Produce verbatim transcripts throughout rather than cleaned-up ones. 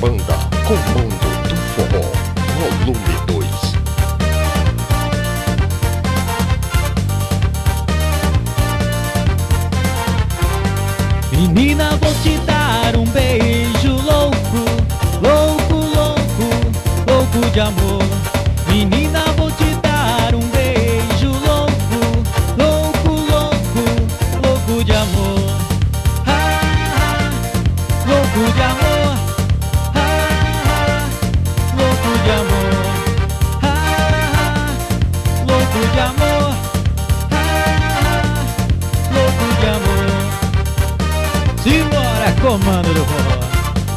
banda Comando do Forró, volume dois. Menina, vou te dar um beijo louco, louco, louco, louco de amor. Menina, vou te dar um beijo louco, louco, louco, louco de amor. Ah, ah, louco de amor. Ah, ah, louco de amor. Ah, ah, louco de amor. Ah, ah, louco de amor. Simbora, comando do forró.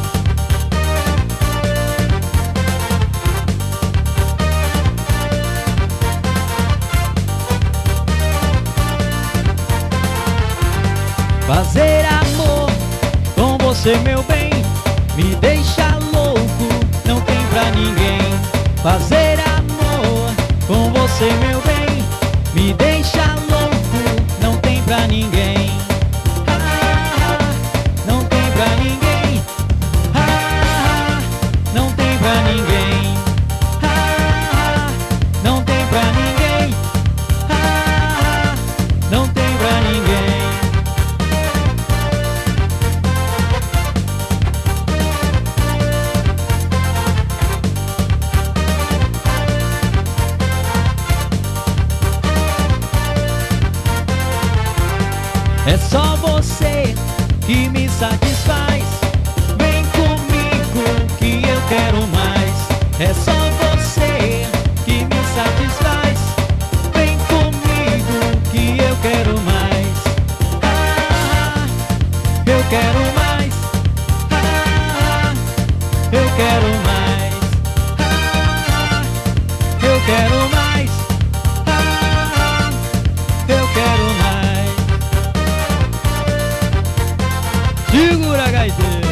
Fazer amor com você, meu bem, me deixa louco, não tem pra ninguém. Fazer amor com você, meu bem, me deixa louco, não tem pra ninguém. Ah, não tem pra ninguém. Ah, não tem pra ninguém. Ah, não tem pra ninguém. Ah, não tem pra ninguém. É só você que me satisfaz. Vem comigo que eu quero mais. É só você que me satisfaz. Vem comigo que eu quero mais. Ah, eu quero mais. Ah, eu quero mais. Ah, eu quero mais. Ah, eu quero mais. Segura, gaiteiro.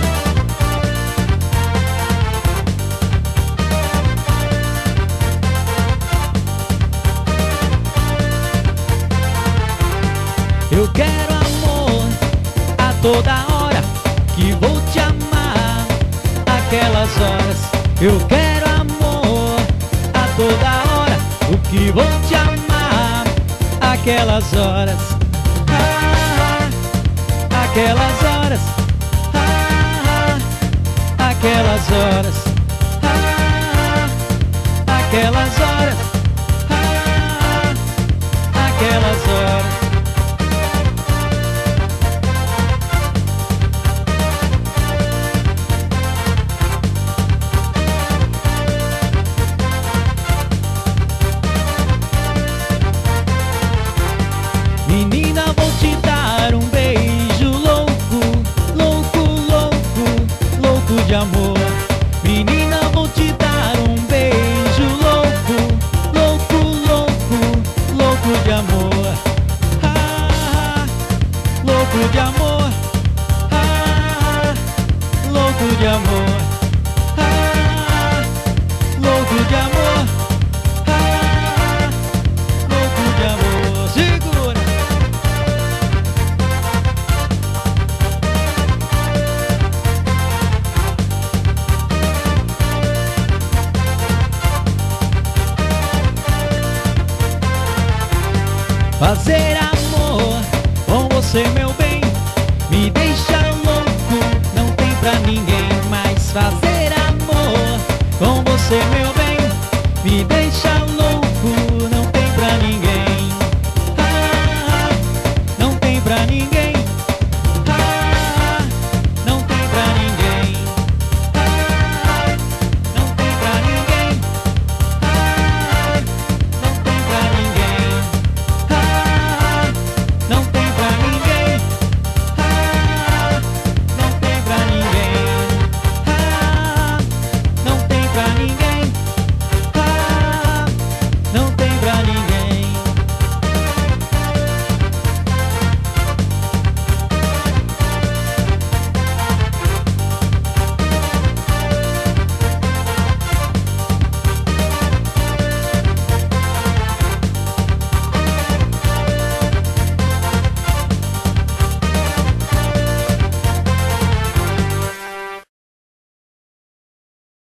Eu quero amor a toda hora, que vou te amar aquelas horas. Eu quero amor a toda hora, o que vou te amar aquelas horas. Ah, aquelas horas. Ah, aquelas horas. Ah, aquelas horas. Ah, aquelas horas. Menina, vou te dar um beijo louco, louco, louco, louco de amor. Menina, vou te dar um beijo louco, louco, louco, louco de amor. Ah, louco de amor. Ah, louco de amor. Ah, louco de amor. Ah, louco de amor. Segura. Fazer amor com você, meu bem, me deixa louco, não tem pra ninguém mais. Fazer amor com você, meu bem, me deixa